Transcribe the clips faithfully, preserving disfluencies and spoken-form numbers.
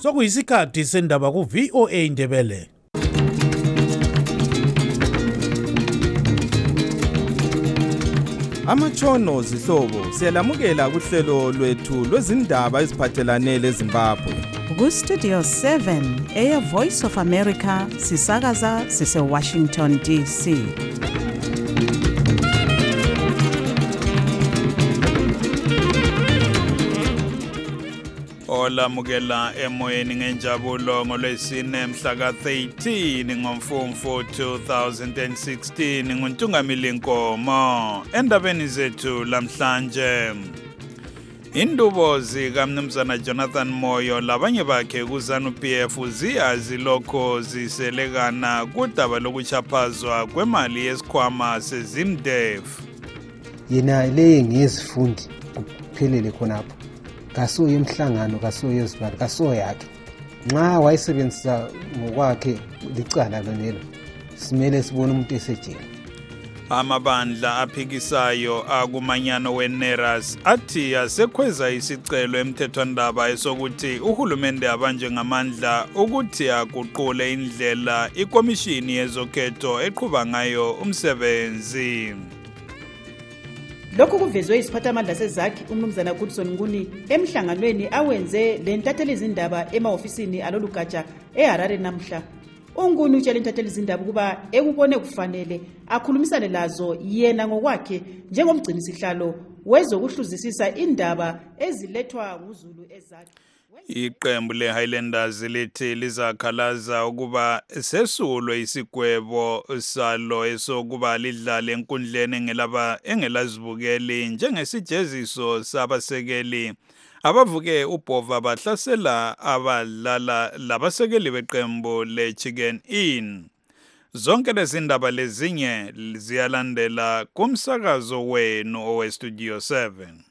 Sokuyisikhathi sendaba ku V O A Ndebele. Amatshono zihlobo siyalamukela kuhlelo lwethu lwezindaba eziphathelane leZimbabwe. Ku Studio seven, Air Voice of America, sisakaza sise Washington D C. Ola mukela emoyeni ngenjabulo ngolwesine mhla ka thirteen ngomfumfu two thousand sixteen nguNtungamili Nkomo. Endabeni zethu lamhlanje, indubo zikaMnumzana Jonathan Moyo labanye bakhe kuZANU P F ziyazi lokho ziselekana kudaba lokuchaphazwa kwemali yesikhwama seZimDef. Yena le ngezifundi kuphelele khonapho. Kaso yemhlangano kaso yezibani kaso yakhe nxa wayisebenzisa ngokwakhe licala lonelo simele sibone umuntu esejele. Amabandla aphikisayo akumanyano weNERAS athi asekhweza isicelo emthethwandaba esokuthi uhulumende abanje ngamandla ukuthi aguqule indlela ikomishini yezokhetho eqhuba ngayo umsebenzi. Lokhu kuvezwe isiphathamandla seZakhi uMnumzana Goodson Nguni emhlanganweni awenze lentatheli izindaba emaofisini alolugatsha eHarare namhla. UNguni utshela intatheli izindaba kuba ekubone kufanele akhulumisane lazo yena ngokwakhe njengomgcinisihlalo wezokuhluzisisa indaba ezilethwa nguZulu eZakhi. Iqembu leHighlanders lithi lizakhalaza ukuba sesulwe isigwebo salo esokuba lidlale enkundleni engelaba engelazibukeli njengesijeziso sabasekeli abavuke ubhova bahlasela abadlala labasekeli beqembu leChicken Inn. Zonke lezindaba lezinye ziyalandela kumsakazo wenu owe Studio seven.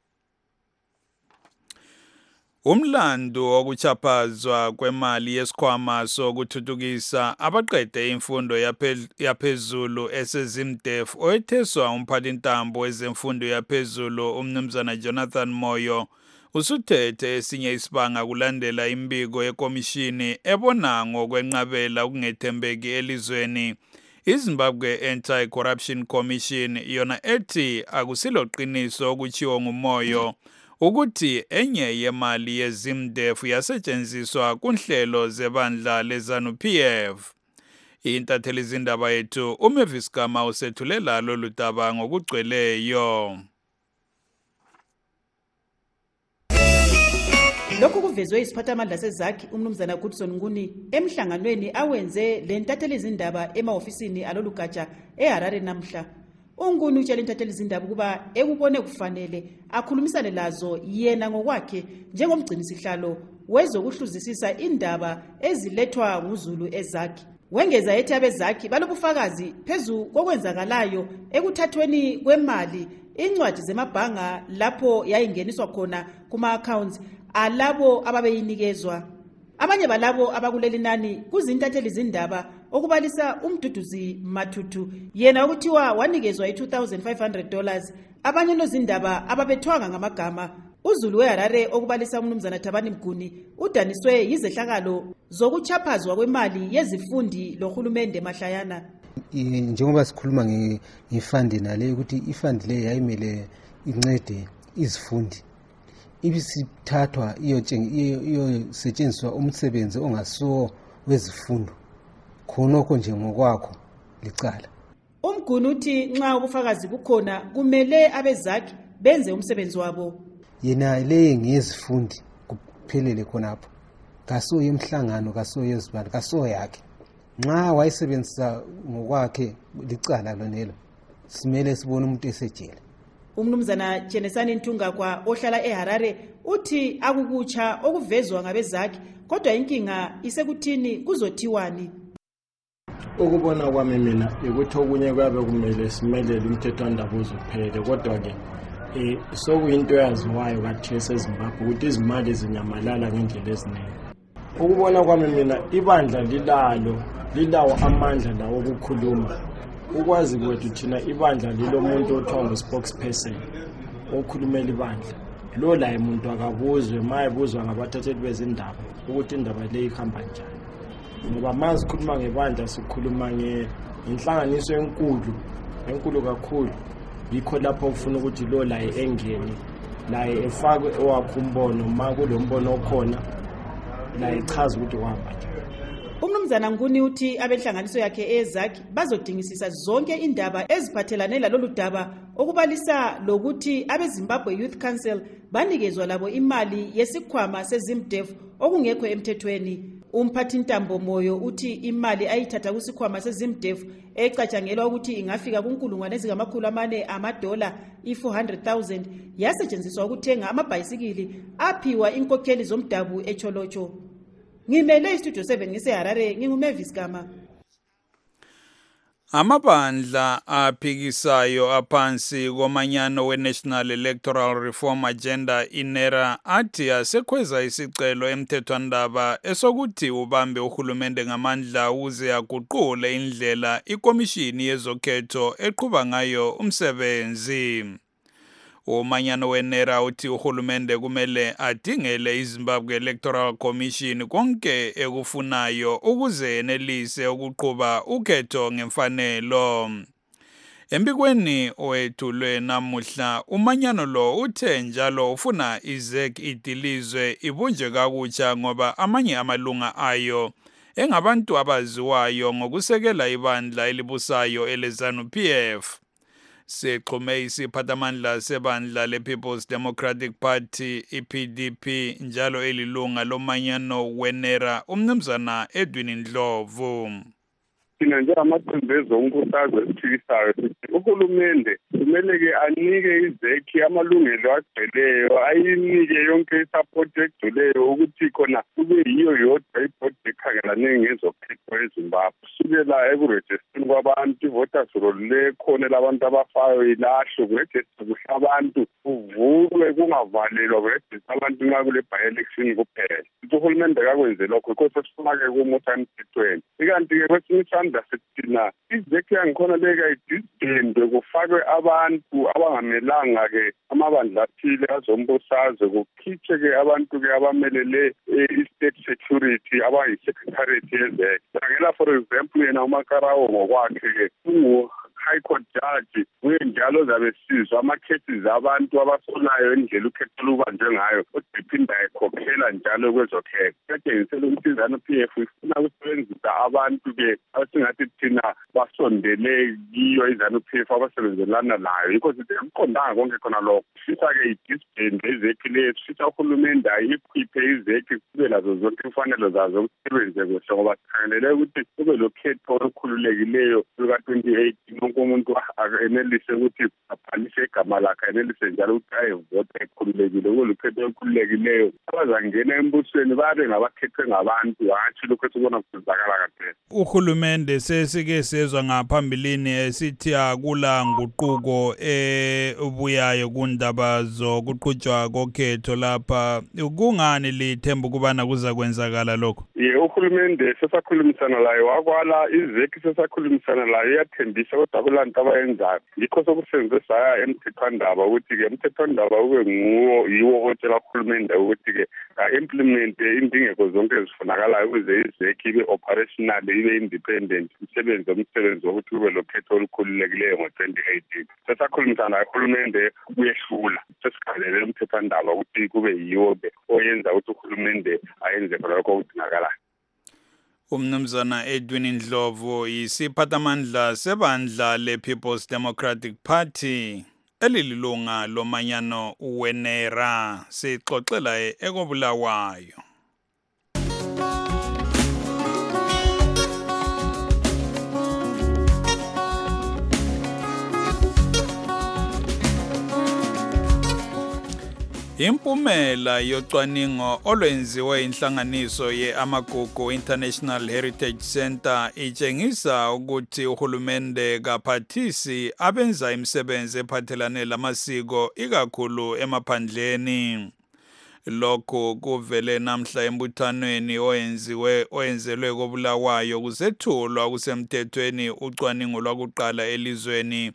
Umlando wokuchaphazwa kwemali yesikhwama sokuthuthukisa abaqede imfundo yaphezulu eseZimDef oyetheswa umphathintambo wezemfundo yaphezulu uMnumzana Jonathan Moyo usuthethe esinye isibanga kulandela imbiko yekomishini ebona ngokwenqabela ukungethembeki elizweni. iZimbabwe Anti-Corruption Commission yona ethi akusiloqiniso okuchiwo nguMoyo ukuthi enye yemali yeZimDef yasetshenziswa kunhlelo zebandla leZANU P F. Intatheli izindaba yethu uMavis Gama usethulela lolu daba ngokugcweleyo. Lokhu kuvezwe isiphathamandla seZakhi uMnumzana Goodson Nguni emhlanganweni awenze lentatheli izindaba emaofisini alolugatsha eHarare namhla. UNguni utshela intatheli izindaba kuba ekubone kufanele akhulumisane lazo yena ngokwakhe njengomgcinisihlalo wezokuhluzisisa indaba ezilethwa nguZulu eZakhi. Wengeza ethi abeZakhi balobufakazi phezu kokwenzakalayo ekuthathweni kwemali incwadi zemabhanga lapho yayingeniswa khona kuma-accounts alabo ababeyinikezwa. Abanye balabo abakuleli nani kuzintatheli izindaba okubalisa uMduduzi Mathutu yena ukuthiwa wanikezwa i two thousand five hundred dollars. Abanye nozindaba ababethwanga ngamagama uZulu weHarare okubalisa uMnumzana Thabani Mguni udaniswe yizehlakalo zokuchaphazwa kwemali yezifundi lohulumende mahlayana. Njengoba sikhuluma ngefund nale ukuthi ifund le yayimele incede izifundi ibisithathwa iyosetshenziswa umsebenzi ongasuwo wezifundo khonokho nje ngokwakho licala. UMguni uthi nxa ubufakazi bukhona kumele abeZakhi benze umsebenzi wabo. Yena le ngezifundi kuphelele khonapho kaso yemhlangano kaso yezibani kaso yakhe nxa wayisebenzisa ngokwakhe licala lonelo simele sibone umuntu esejele. UMnumzana Chenesani Ntungakwa ohlala eHarare uthi akukutsha okuvezwa ngabeZakhi kodwa inkinga isekuthini kuzothiwani. Ukubona kwami mina ukuthi okunye kwabe kumele simelele umthethwandaba uzophele kodwa ke eh sokuyinto yaziwayo kathi eseZimbabwe ukuthi izimali zinyamalala ngendlela eziningi. Ukubona kwami mina ibandla lilalo lilawo amandla lawo ukukhuluma. Ukwazi kwethu thina ibandla lilomuntu othiwa ngu spokesperson okhulumela ibandla. lo la umuntu akabuzwe mayebuzwa ngabathatheli bezindaba ukuthi indaba le ikhamba njani ngoba manje sikhuluma ngebandla sikhuluma ngenhlanganiso enkulu enkulu kakhulu yikho lapho ufuna ukuthi lo la engene la efakwe owakho umbono ma kulombono okhona la ichaza ukuthi kwahamba njani. Umnumzana Nguni uthi abenhlanganiso yakhe ezakhi bazodingisisa zonke indaba eziphathelane lalolu daba okubalisa lokuthi abeZimbabwe Youth Council banikezwa labo imali yesikhwama seZimDef okungekho emthethweni. Umphathi Ntambo Moyo uthi imali ayithatha kusikhwama seZimDef ecatshangelwa ukuthi ingafika kunkulungwane ezingamakhulu amane amadola i-four hundred thousand yasetshenziswa ukuthenga amabhayisikili aphiwa inkokheli zomdabu eCholocho. Ngimele istudio seven ngiseHarare nginguMavis Gama. Amabandla aphikisayo aphansi komanyano we-National Electoral Reform Agenda inera athi asekhweza isicelo emthethwandaba esokuthi ubambe uhulumende ngamandla ukuze aguqule indlela ikomishini yezokhetho eqhuba ngayo umsebenzi. Umanyano wenera uthi uhulumende kumele adingele iZimbabwe Electoral Commission konke ekufunayo ukuze enelise ukuqhuba ukhetho ngemfanelo. Embikweni owethulwe namuhla umanyano lo uthe njalo ufuna iZ E C idilizwe ibunjwe kakutsha ngoba amanye amalunga ayo engabantu abaziwayo ngokusekela ibandla elibusayo eleZANU P F. Sexhume isiphathamandla sebandla le-People's Democratic Party i-P D P njalo elilunga lomanyano wenera umnumzana Edwin Ndlovu. Thina njengamaqembezo onkuthazo esithikisayo uhulumende kumele ke anike iZ E C amalungelo agcweleyo ayinike yonke isupport egcweleyo ukuthi khona kube yiyo yodwa ibhodi ekhangelane ngezokhetho eZimbabwe kusukela ekurejisteni kwabantu ivoters roll lekhona labantu abafayo ilahlwe kurejista kuhle abantu kuvulwe kungavalelwa kurejista abantu nxa kule by-election kuphela. Uhulumende kakwenze lokho yikho sesifuna-ke kumusa emthethweni. Ikanti-ke kwesinye isandla sithina iZ E C yangikhona leka idisbandwe kufakwe abantu abangamelanga-ke amabandla athile azombusazwe kukhitshwe-ke abantu-ke abamelele i-state security abayi-secretariat yeZ E C. Khangela for example yena uMakarawo ngokwakhe-ke high court judge uyenjalo ozabe sizwa ama-cases abantu abasolayo indlela ukhetho lubanjwe ngayo odiphinda ekhokhela njalo kwezokhetho. Kuyatshengisela ukuthi iZANU P F ifuna ukusebenzisa abantu-ke asingathi thina basondele kiyo iZANU P F abasebenzelana layo yikho sithi akuqondanga konke khona lokho. Sifisa-ke idisband iZ E C leyo sifisa uhulumende ayikhiphe iZ E C kube lazo zonke imfanelo zazo ukusebenze kuhle ngoba sikhangelele ukuthi kube lokhetho olukhululekileyo luka twenty eighteen umuntu akenelise ukuthi abhalise igama lakhe enelise njalo ukuthi ayevota ekhululekile kulukhetho olukhululekileyo abazangena embusweni babe ngabakhethwe ngabantu hatshi lokho esibona kusizakala kahle. Uhulumende sesike sezwa ngaphambilini esithi akula nguquko ebuyayo kundaba zokuqhutshwa kokhetho lapha kungani lithemba ukubana kuza kwenzakala lokho? Ye uhulumende sesakhulumisana layo wakwala iZ E C sesakhulumisana layo yathembisa kodwa kulanto abayenzayo yikho sokusebenzisa saya emthethwandaba ukuthi-ke emthethwandaba ube nguwo yiwo otshela uhulumende ukuthi-ke implement indingeko zonke ezifunakalayo ukuze iZ E C ibe operational ibe independent isebenze umsebenzi wokuthi kube lokhetho olukhululekileyo ngo-twenty eighteen. Sesakhulumisana naye uhulumende kuyehlula sesikhalele emthethwandaba ukuthi kube yiwo-ke oyenza ukuthi uhulumende ayenze lokho okudingakalayo. Umnumzana Edwin Ndlovu yisiphathamandla sebandla le-People's Democratic Party elilunga lomanyano wenera sixoxela ekobulawayo. Impumela yocwaningo olwenziwe inhlanganiso ye-Amagugu International Heritage Center itshengisa ukuthi uhulumende kaphathisi abenza imisebenzi ephathelane lamasiko ikakhulu emaphandleni. Lokho kuvele namhla embuthanweni oyenziwe oyenzelwe kobulawayo kusethulwa kusemthethweni ucwaningo lwakuqala elizweni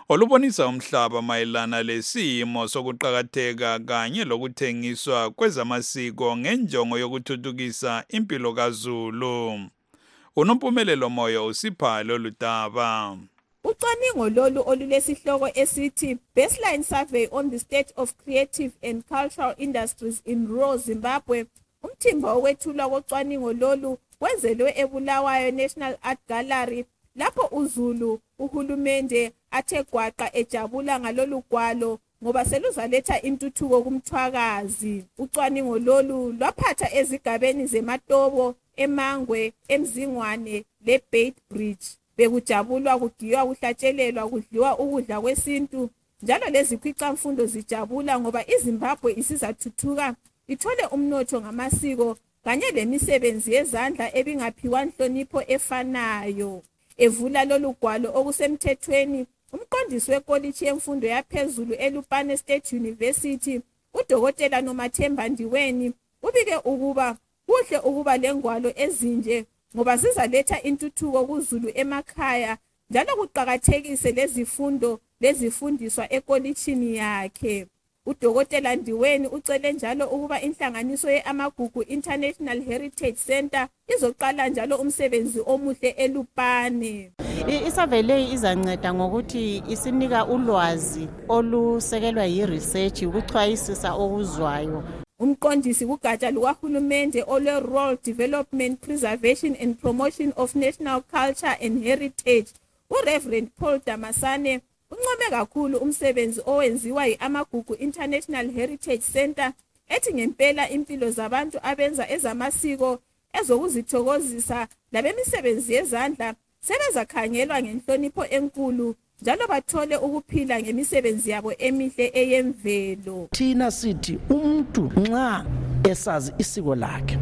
olubonisa umhlaba mayelana lesimo sokuqhakatheka kanye lokuthengiswa kwezamasiko ngenjongo yokuthuthukisa impilo kaZulu. Unompumelelo Moyo usipha lolu daba. Ucwaningo lolu olulesihloko esithi Baseline Survey on the State of Creative and Cultural Industries in Rural Zimbabwe, umthimba owethulwa kocwaningo lolu wenzelwe eBulawayo National Art Gallery lapho uZulu uhulumende athe gwaqa ejabula ngalolu gwalo ngoba seluzaletha intuthuko kumthwakazi. Ucwaningo lolu lwaphatha ezigabeni zeMatobo, eMangwe, eMzingwane leBeitbridge. Bekujabulwa kugiywa kuhlatshelelwa kudliwa ukudla kwesintu njalo lezikhwicamfundo zijabula ngoba iZimbabwe isizathuthuka ithole umnotho ngamasiko kanye lemisebenzi yezandla ebingaphiwa inhlonipho efanayo. Evula lolu gwalo okusemthethweni umqondisi wekolitshi yemfundo yaphezulu eLupane State University uDokotela Nomathemba Ndiweni ubike ukuba kuhle ukuba lengwalo ezinje ngoba zizaletha intuthuko kuZulu emakhaya njalo kuqhakathekise lezifundo lezifundiswa ekolitshini yakhe. Udokotela Ndiweni ucele njalo ukuba inhlanganiso ye-Amagugu International Heritage Center izoqala njalo umsebenzi omuhle eLupane. Isurvey leyi izanceda ngokuthi isinika ulwazi olusekelwa yi-research ukuchwayisisa okuzwayo. Umqondisi kugatsha lukahulumende olwe Rural Development, Preservation and Promotion of National Culture and Heritage, uReverend Paul Damasane, uncome kakhulu umsebenzi owenziwa yi-Amagugu International Heritage Center ethi ngempela impilo zabantu abenza ezamasiko ezokuzithokozisa labemisebenzi yezandla sebezakhangelwa ngenhlonipho enkulu njalo bathole ukuphila ngemisebenzi yabo emihle eyemvelo. Thina sithi umuntu nxa esazi isiko lakhe,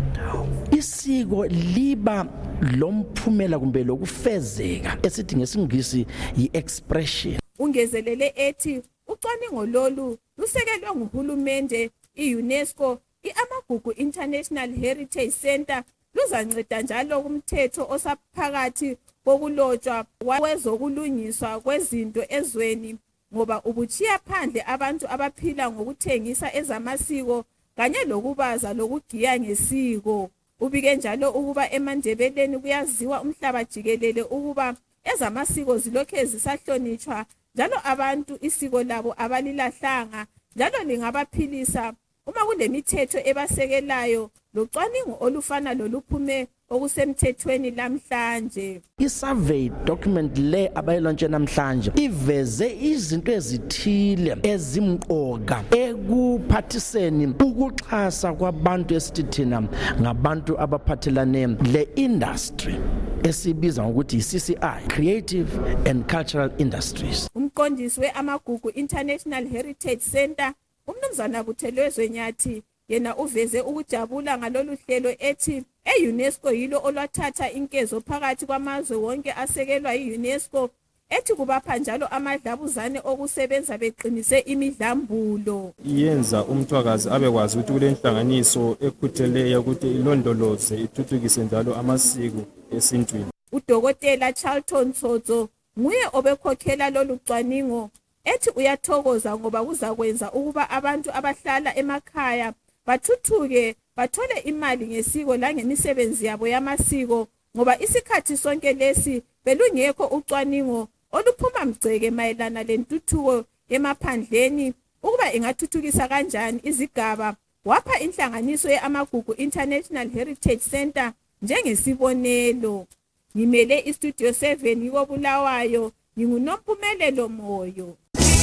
isiko liba lomphumela kumbe lokufezeka esithi ngesingisi yi-expression. Ungezelele ethi ucwaningo lolu lusekelwe nguhulumende, i-UNESCO, i-Amagugu International Heritage Center luzanceda njalo kumthetho osaphakathi kokulotshwa kwezokulungiswa kwezinto ezweni ngoba ubuchiya phandle abantu abaphila ngokuthengisa ezamasiko kanye lokubaza lokugiya ngesiko. Ubike njalo ukuba eMandebeleni kuyaziwa umhlaba jikelele ukuba ezamasiko zilokhe zisahlonitshwa njalo abantu isiko labo abalilahlanga njalo lingabaphilisa uma kulemithetho ebasekelayo locwaningo olufana loluphume okusemthethweni lamhlanje. I-survey document le abayilontshe namhlanje iveze izinto ezithile ezimqoka ekuphathiseni ukuxhasa kwabantu esithi thina ngabantu abaphathelane le-industry esibiza ngokuthi yi-C C I, Creative and Cultural Industries. Umqondisi we-Amagugu International Heritage Center uMnumzana Buthelezwe Nyathi yena uveze ukujabula ngalolu hlelo ethi e-UNESCO yilo olwathatha inkezo phakathi kwamazwe wonke asekelwa yi-UNESCO ethi kubapha njalo amadlabuzane okusebenza beqinise imidlambulo. Yenza umthwakazi abekwazi ukuthi kule nhlanganiso ekhutheleyo ukuthi ilondoloze ithuthukise njalo amasiko esintwini. Udokotela Charlton Tsotso nguye obekhokhela lolu cwaningo ethi uyathokoza ngoba kuzakwenza ukuba abantu abahlala emakhaya bathuthuke bathole imali ngesiko la ngemisebenzi yabo yamasiko ngoba isikhathi sonke lesi belungekho ucwaningo oluphuma mgceke mayelana lentuthuko emaphandleni ukuba ingathuthukisa kanjani izigaba. Wapha inhlanganiso ye-Amagugu International Heritage Center njengesibonelo. Ngimele istudio seven yikoBulawayo, nginguNompumelelo Moyo.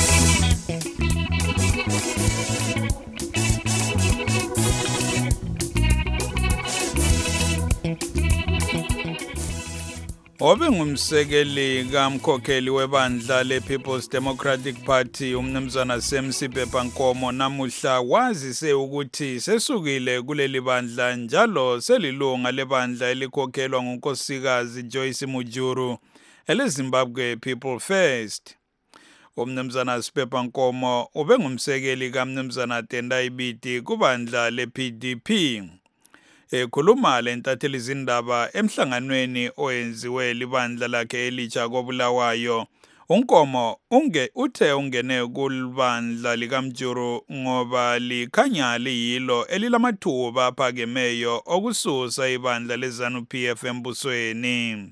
Obe ngumsekeli kamkhokheli webandla le-People's Democratic Party umnumzana Semsiphepa Nkomo namuhla wazise ukuthi sesukile kuleli bandla njalo selilunga lebandla elikhokhelwa ngunkosikazi Joyce Mujuru eleZimbabwe People First. Umnumzana Siphepa Nkomo ube ngumsekeli kamnumzana Tendai Biti kubandla le-P D P. Ekhuluma lentatheli izindaba emhlanganweni oyenziwe libandla lakhe elitsha koBulawayo, uNkomo unge uthe ungene kulibandla likaMjuru ngoba likhanya liyilo elilamathuba aphakemeyo okususa ibandla leZANU-P F embusweni.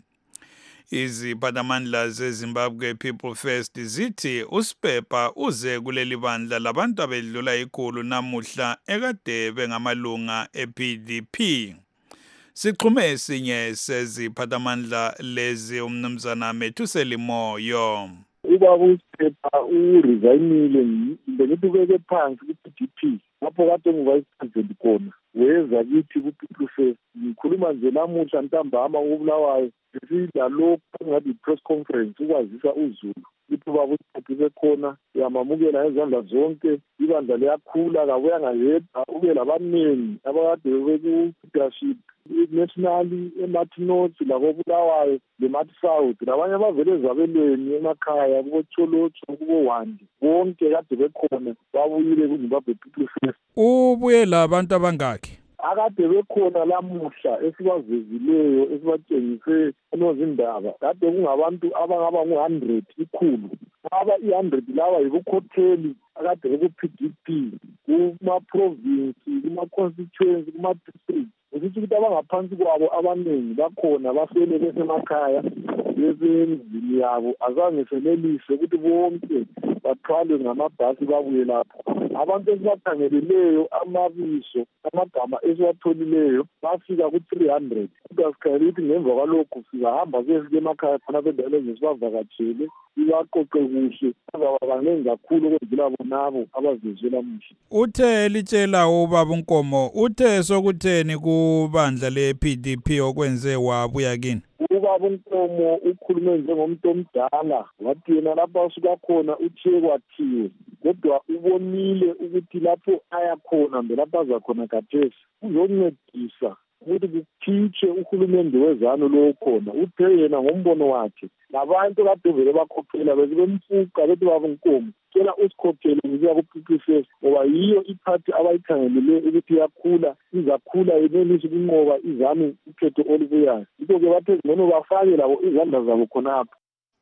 Iziphathamandla zeZimbabwe People First zithi uSpepa uze kuleli bandla labantu abedlula ikhulu namuhla ekade bengamalunga e-P D P. Sixhume esinye seziphathamandla lezi umnumzana Methuseli Moyo. Ubaba uSpepa uresignile ngithi ubeke phansi ku-P D P lapho kade ungu-vice president khona weza kithi ku-People First. Ngikhuluma nje namuhla ntambama uBulawayo ngalokhu ngathi i-press conference ukwazisa uZulu ukuthi ubaba uSpepa bekhona uyamamukela ngezandla zonke ibandla liyakhula kabuya ngayedwa ube labaningi abakade beku-leadership nationally emathi north lakobulawayo lemathi south labanye abavele ezabelweni emakhaya kuboTsholotsho kubowandi bonke kade bekhona babuyile kuZimbabwe People First. Ubuye labantu abangakhi? Akade bekhona lamuhla esibavezileyo esibatshengise enozindaba kade kungabantu abangaba ngu one hundred ikhulu aba i one hundred lawa yibukhotheli akade beku-P D P kuma-province kuma-constituency kuma-district ukuthi ukuthi abangaphansi kwabo abaningi bakhona basele besemakhaya besendlini yabo azange senelise ukuthi bonke bathwalwe ngamabhasi babuye lapho. Abantu esibakhangeleleyo amabizo amagama esiwatholileyo bafika ku-three hundred kodwa sikhangela ukuthi ngemva kwalokhu sizahamba kuyefika emakhaya khona bendaweni ezisibavakatshele ibaqoqe kuhle bazaba banengi kakhulu okwedlula bonabo abavezwe lamuhla. Uthe litshela ubaba uNkomo uthe sokutheni kubandla le-P D P okwenze wabuya kini? Ubaba uNkomo ukhulume njengomuntu omdala wathi yena lapho asuka khona uthiye kwathiwe kodwa ubonile ukuthi lapho aya khona mbe lapho aza khona khathesi uzoncedisa ukuthi kukhitshwe uhulumende wezanu lo khona. Uthe yena ngombono wakhe labantu kade vele bakhokhela bese bemfuqa bethi baba uNkomo tshela usikhokhele ngiya ku-People First ngoba yiyo iphathi abayikhangelele ukuthi iyakhula izakhula yenelise ukunqoba izanu ukhetho olubuyayo. Yikho-ke bathe ngcono bafake labo izandla zabo khonapho.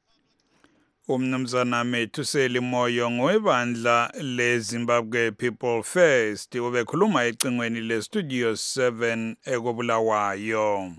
Umnumzana Methuseli Moyo ngowebandla leZimbabwe People First ubekhuluma ecingweni le-Studio seven ekobulawayo.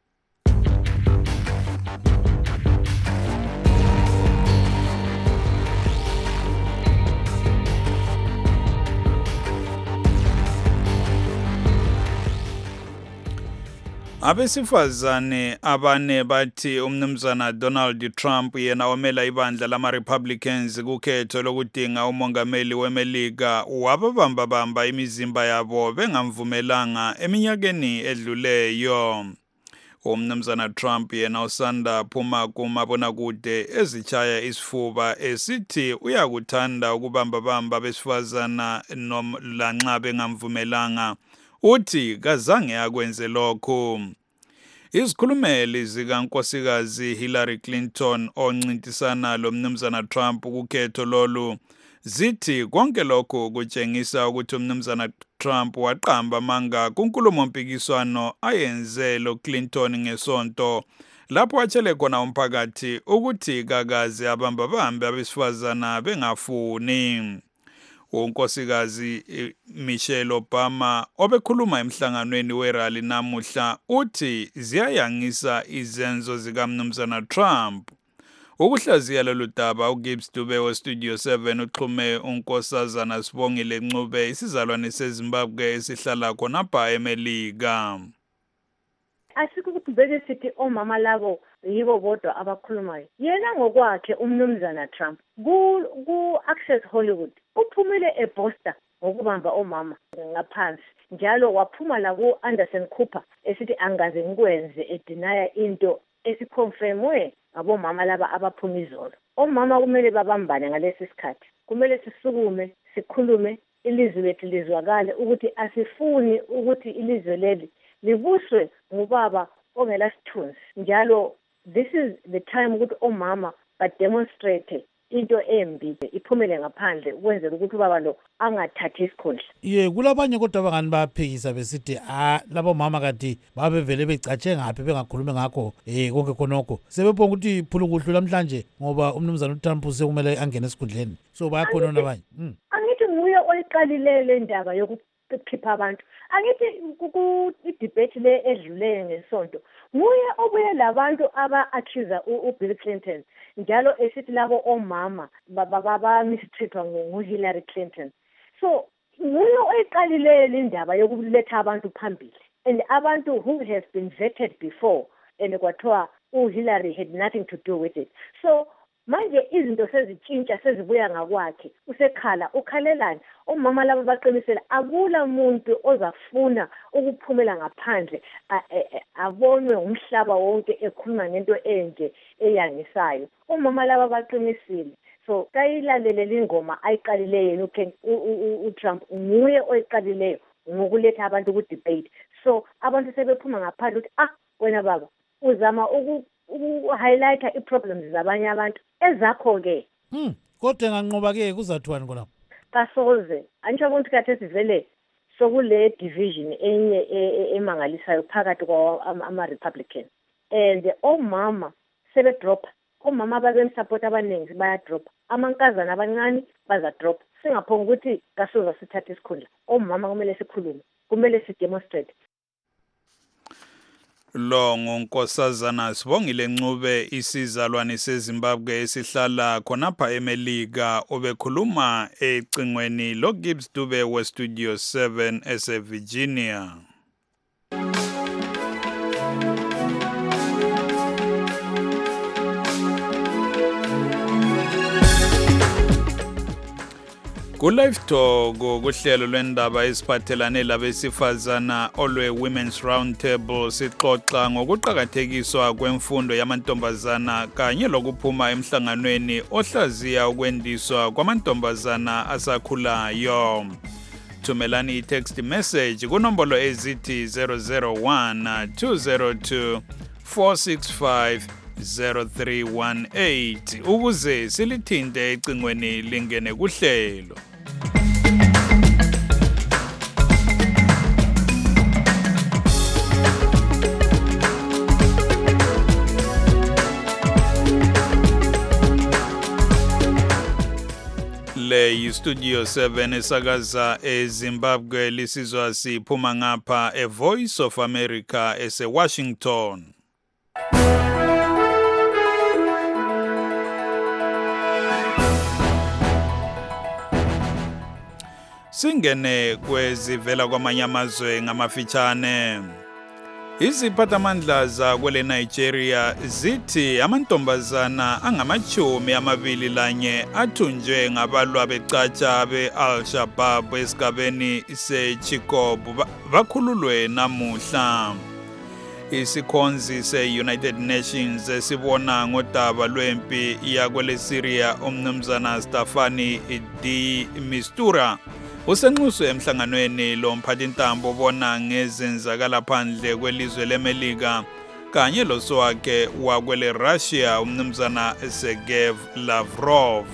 Abesifazane abane bathi umnumzana Donald Trump yena omela ibandla lama-Republicans kukhetho lokudinga umongameli weMelika wababamba bamba imizimba yabo bengamvumelanga eminyakeni edluleyo. Umnumzana Trump yena usanda phuma kumabonakude ezichaya isifuba esithi uyakuthanda ukubamba bamba besifazana lanxa bengamvumelanga. Uthi kazange akwenze lokho. Izikhulumeli zikaNkosikazi Hillary Clinton oncintisana lo mnumzana Trump kukhetho lolu zithi konke lokho kutshengisa ukuthi umnumzana Trump waqamba manga kunkulumo mpikiswano ayenze lo Clinton ngesonto lapho atshele khona umphakathi ukuthi kakaze abamba bambe abesifazana bengafuni. unkosikazi Michelle Obama obekhuluma emhlanganweni werally namuhla uthi ziyayangisa izenzo zikaMnumzana Trump. Ukuhlaziya lolu daba uGibbs Dube weStudio seven uxhume unkosazana Sibongile Ncube isizalwane seZimbabwe esihlala khonapha eMelika. Asikho ukuthi bese sithi omama labo yibo bodwa abakhulumayo. Yena ngokwakhe umnumzana Trump ku ku Access Hollywood uphumile eBoston ngokubamba omama ngaphansi njalo waphuma la ku Anderson Cooper esithi angaze ngikwenze edinaya into esiconfirmwe abomama laba abaphuma izolo. Omama kumele babambane ngalesi sikhathi. Kumele sisukume sikhulume ilizwe lethu lizwakale ukuthi asifuni ukuthi ilizwe leli libuswe ngubaba ongela sithunzi. Njalo this is the time ukuthi omama ba demonstrate into embi iphumele ngaphandle ukwenzela ukuthi ubaba lo angathathi isikhundla. Ye kulabanye kodwa abangani bayaphikisa besithi ah labo mama kanti babevele becatshe ngaphi bengakhulumi ngakho eh konke khonokho sebebonga ukuthi phulukuhlu namhlanje ngoba umnumzana uTrump usekumele angene esikhundleni so bayakhona nabanye. Mm. Angithi nguye oyiqalile le ndaba yokukhipha abantu. Angithi ku debate le edlule ngesonto nguye obuye labantu aba-accuse uBill Clinton njalo esithi labo omama baba mistreatwa nguHillary Clinton. So nguye oyiqalile le ndaba yokuletha abantu phambili and abantu who has been vetted before and kwathiwa uHillary had nothing to do with it. So manje izinto sezitshintsha sezibuya ngakwakhe usekhala ukhalelani omama laba baqinisela akula muntu ozafuna ukuphumela ngaphandle abonwe umhlaba wonke ekhuluma ngento enje eyangisayo omama laba baqinisile. So kayilalele ingoma ayiqalileyo uTrump nguye oyiqalileyo ngokuletha abantu ku debate. So abantu sebephuma ngaphandle ukuthi ah wena baba uzama uku highlighta i-problems zabanye abantu ezakho ke. Hmm, kodwa nganqoba ke kuzathiwani khona? Kasoze. Angisho ukuthi kathi sivele sokule division enye emangalisayo phakathi kwa ama Republican. And omama sebe drop. Omama babemsupport abaningi baya drop. Amankazana abancane baza drop. Singaphonga ukuthi kasoza sithathe isikhundla. Omama kumele sikhulume. Kumele si demonstrate. Lo ngunkosazana Sibongile Ncube isizalwane seZimbabwe esihlala khonapha eMelika obekhuluma ecingweni lo Gibbs Dube we Studio seven ese Virginia. Ku-Live Talk kuhlelo lwendaba esiphathelane labesifazana olwe Women's Roundtable sixoxa ngokuqhakathekiswa kwemfundo yamantombazana kanye lokuphuma emhlanganweni ohlaziya ukwendiswa kwamantombazana asakhulayo. Thumelani i-text message kunombolo ezithi zero zero one two zero two four six five zero three one eight ukuze silithinte ecingweni lingene kuhlelo. Le Studio seven esakaza eZimbabwe lisizwa siphuma ngapha e Voice of America ese Washington. Singene kwezivela kwamanye amazwe ngamafitshane. Iziphathamandla zakwele Nigeria zithi amantombazana angamachumi amabili lanye athunjwe ngabalwa becatsha be-Al-Shabaab esigabeni se-Chibok bakhululwe namuhla. Isikhonzi se-United Nations esibona ngodaba lwempi yakwele Syria umnumzana Staffani de Mistura usenxuswe emhlanganweni lo mphathintambo obona ngezenzakala phandle kwelizwe leMelika kanye loswakhe wakwele Russia umnumzana Sergey Lavrov.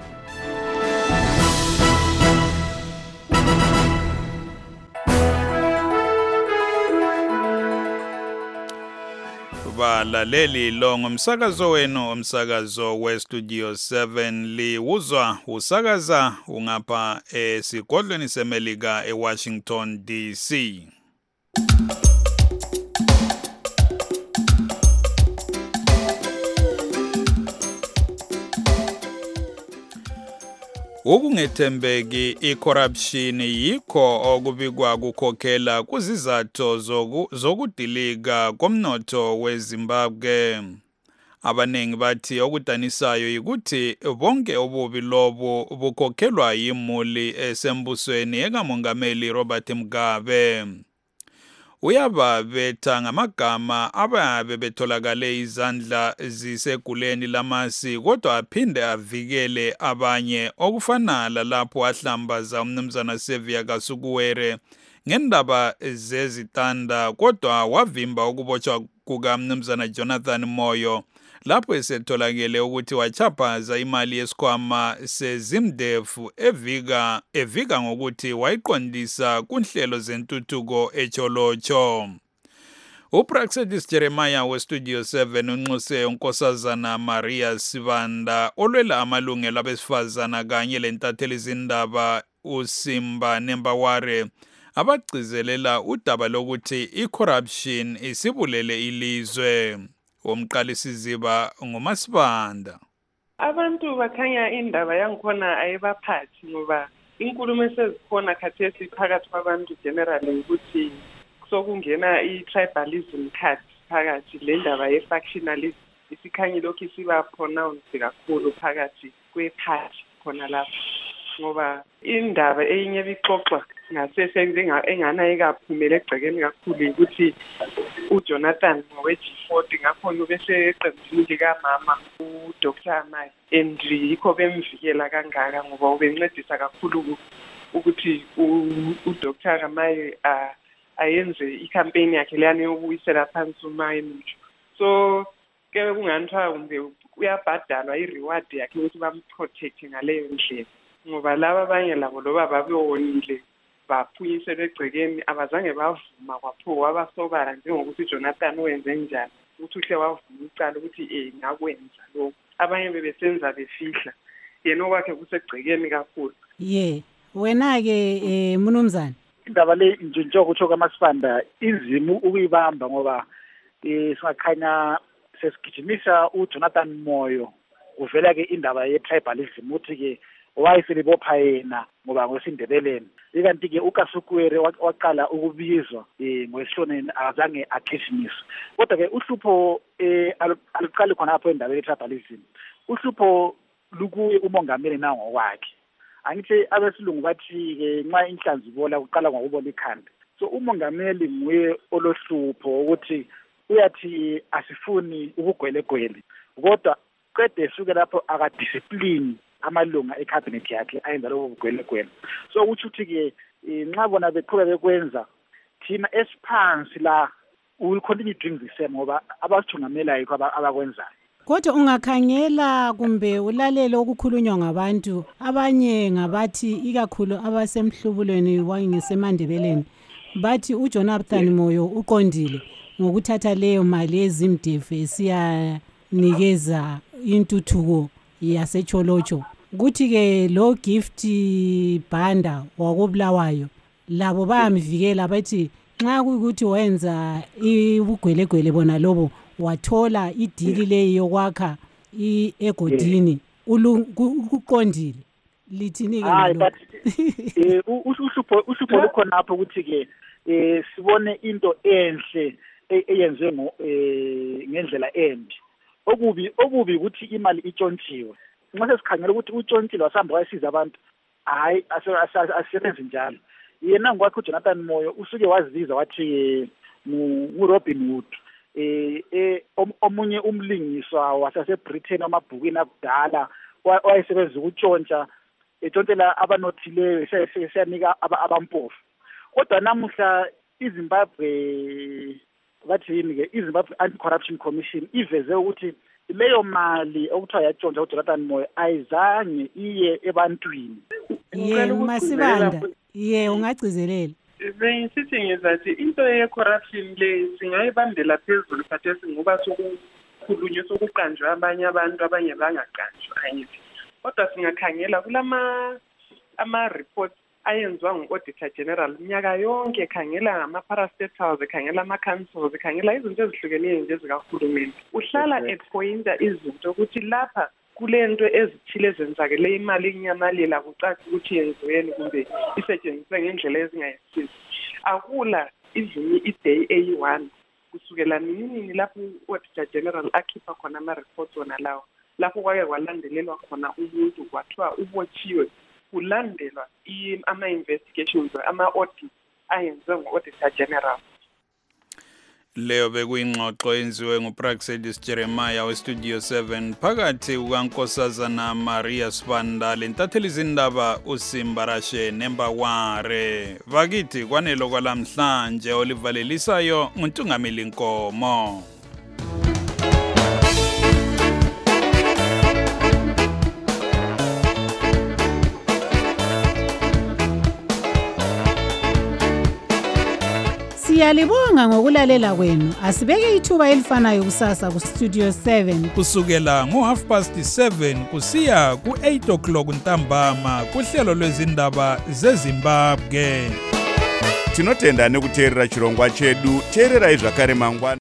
Balaleli lo ngumsakazo wenu umsakazo we Studio seven liwuzwa usakaza ungapha esigodlweni seMelika eWashington D C. Ukungethembeki i-corruption yikho okubikwa kukhokhela kuzizathu zokudilika komnotho weZimbabwe. Abanengi bathi okudanisayo ukuthi bonke obubi lobo bukhokhelwa yimuli esembusweni ekamongameli Robert Mugabe. Uyababetha ngamagama ababe betholakale izandla ziseguleni lamasi kodwa aphinde avikele abanye okufana lapho ahlambaza umnumzana Sevia Kasukuwere ngendaba zezitanda kodwa wavimba ukubotshwa kuka umnumzana Jonathan Moyo lapho esetholakele ukuthi wachaphaza imali yesikhwama seZimDef evika evika ngokuthi wayiqondisa kunhlelo zentuthuko eCholocho. uPraxedis Jeremiah weStudio seven unxuse unkosazana Maria Sibanda olwela amalungelo abesifazana kanye lentatheli izindaba uSimba Nembaware abagcizelela udaba lokuthi icorruption isibulele ilizwe. Umqalisiziba nguMasibanda. Abantu bakhanya indaba yangikhona ayibaphathi ngoba inkulumo esezikhona khathesi phakathi kwabantu generally ukuthi sokungena i-tribalism card phakathi le ndaba ye-factionalism isikhanye lokhu isiba pronounced kakhulu phakathi kwe-party khona lapho ngoba indaba eyinye bixoxwa ngasese engana ekaphumela egcekeni kakhulu ukuthi uJonathan ngowe-G forty ngakhona ubese eqembini likamama uDr Amai and yikho bemvikela kangaka ngoba ubencedisa kakhulu ukuthi uDr Amai ayenze i-campaign yakhe leyani yokuyisela phansi uMayi Mutsho. So ke kunganithiwa kumbe uyabhadalwa i-reward yakhe ukuthi bamprotect ngaleyo ndlela ngoba laba abanye labo loba babewonile baphunyisela egcekeni abazange bavuma kwapho wabasobala njengokuthi Jonathan wenze njani ukuthi uhle wavuma ucala ukuthi eh ngakwenza lokho abanye bebesenza befihla yena okwakhe kusegcekeni kakhulu. Ye wena ke eh Mnumzane indaba le njengoba kutho kaMasibanda inzimu ukuyibamba ngoba eh singakhanya sesigijimisa uJonathan Moyo kuvela ke indaba ye-tribalism uthi ke wayeselibopha yena ngoba ngosindebeleni ikanti ke uKasukwere waqala ukubizwa eh ngwesishoneni azange agijimisa kodwa ke uhlupho eh aluqali khona lapho indaba ye-tribalism uhlupho lukuye umongameli nango kwakhe. Angithi abesilungu bathi ke nxa inhlanzi ibola kuqala ngokubola ikhanda. So umongameli nguye olohlupho ukuthi uyathi asifuni ubugwelegwele kodwa qede suke lapho aka discipline amalunga ecabinet yakhe ayenza lokho bugwelegwele. So ukuthi uthi ke nxa bona beqhubeka bekwenza thina esiphansi la will continue doing the same ngoba abasithungamela yikho abakwenzayo. Kodwa ungakhangela kumbe ulalele okukhulunywa ngabantu abanye ngabathi ikakhulu abasemhlubulweni wangesemandebeleni bathi uJonathan Moyo uqondile ngokuthatha leyo mali yeZimDef esiyanikeza intuthuko yaseCholocho kuthi ke lo gift banda wakobulawayo labo bayamvikela bathi nxa kuyikuthi wenza ubugwelegwele bona lobo wathola idili leyo yokwakha egodini ukuqondile lithini ke lo eh uhlupho uhlupho lukhona lapho ukuthi ke eh sibone into enhle eyenzwe ngendlela embi okubi okubi ukuthi imali itshontshiwe nxa sesikhangela ukuthi utshontshile wasamba wasiza abantu hayi asebenzi njalo yena ngokwakhe uJonathan Moyo usuke waziza wathi uRobin Hood eh eh omunye umlingiswa waseBritain amabhukini akudala wayesebenza ukutshontsha ethontela abanothileyo siyanika abampofu kodwa namuhla iZimbabwe bathi yini ke iZimbabwe Anti-Corruption Commission iveze ukuthi leyo mali okuthiwa yatshontsha uJonathan Moyo ayizange iye ebantwini. Ye Masibanda ye ungagcizelela bengisithi ngizathi into ye-corruption le singayibambela phezulu khathesi ngoba sokukhulunywa sokuqanjwa abanye abantu abanye bangaqanjwa angithi kodwa singakhangela kulama ama-reports ayenziwa ngu-Auditor General minyaka yonke ekhangela ngama-parastatals ekhangela ama-councils ekhangela izinto ezihlukeneyo nje zikahulumeni uhlala ephoyinta izinto ukuthi lapha kule nto ezithile ezenzakele imali inyamalela kucaca ukuthi yenziweni kumbe isetshenziswe ngendlela ezingayisizi akula izini i-day eyi one kusukela nini lapho u-Auditor General akhipha khona ama-reports wona lawo lapho kwake kwalandelelwa khona umuntu kwathiwa ubotshiwe kulandelwa ama-investigations ama-audit ayenziwe ngu-Auditor General. Leyo bekuyingxoxo enziwe nguPraxedis Jeremiah weStudio seven phakathi kukankosazana Maria Sibanda lentatheli izindaba uSimbarashe Nembaware. Bakithi kwanelo kwalamhlanje olivalelisayo nguNtungameli Nkomo. Siyalibonga ngokulalela kwenu. Asibeke ithuba elifanayo kusasa ku Studio seven. Kusukela ngo half past seven kusiya ku eight o'clock ntambama kuhlelo lwezindaba zeZimbabwe. Tinotenda nekuteerera chirongwa chedu. Teerera izvakare mangwana.